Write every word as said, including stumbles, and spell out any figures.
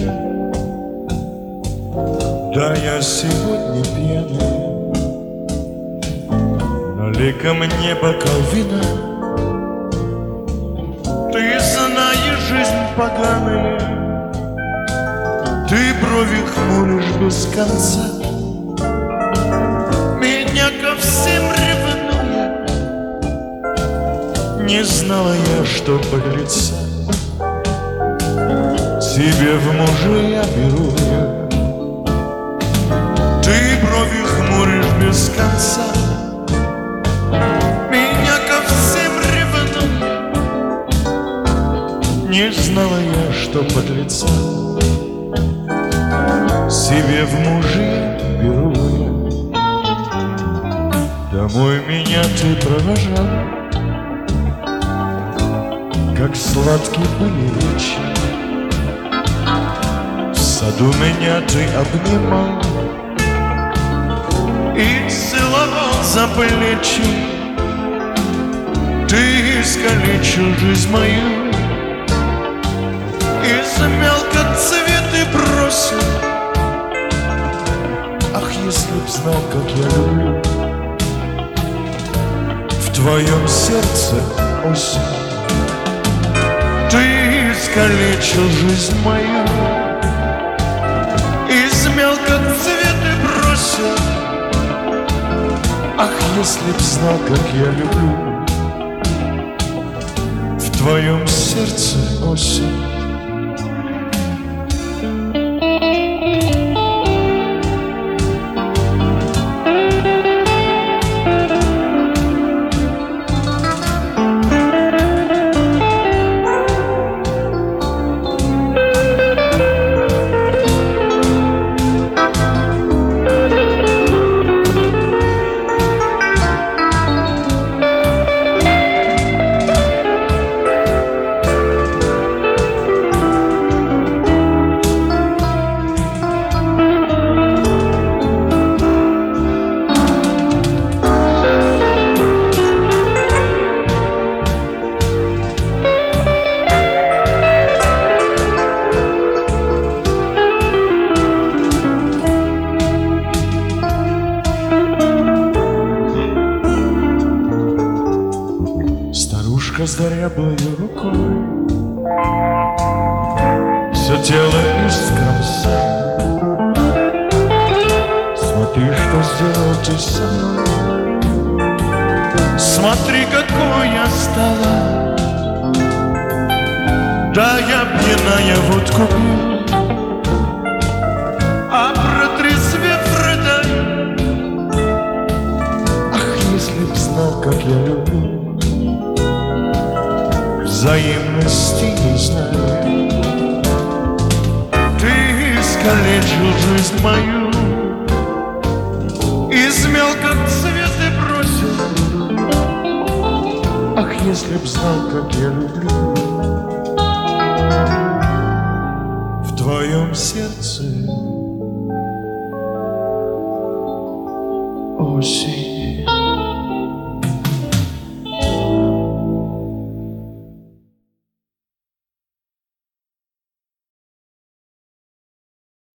меня. Да, я сегодня пьяный, налей-ка мне бокал вина. Ты знаешь, жизнь поганая, ты брови хмуришь без конца. Меня ко всем ревнуя, не знала я, что подлеца себе в мужья беру я. Ты брови хмуришь без конца. Меня ко всем ревнуя, не знала я, что подлеца себе в мужья беру я. Домой меня ты провожал, как сладкий были речи. В саду меня ты обнимал и целовал за плечи. Ты искалечил жизнь мою, из мелкоцветы бросил. Ах, если б знал, как я люблю, в твоем сердце осень. Ты искалечил жизнь мою, из мелкоцветы бросил. Ах, если б знал, как я люблю, в твоем сердце осень. С дряблой рукой все тело искромсай. Смотри, что сделал ты со мной, смотри, какой я стала. Да, я пьяная водку пью, а протрезвев рыдаю. Ах, если б знал, как я люблю, взаимности не знаю. Ты искалечил жизнь мою, из мелкоцветы бросил. Ах, если б знал, как я люблю, в твоем сердце осень.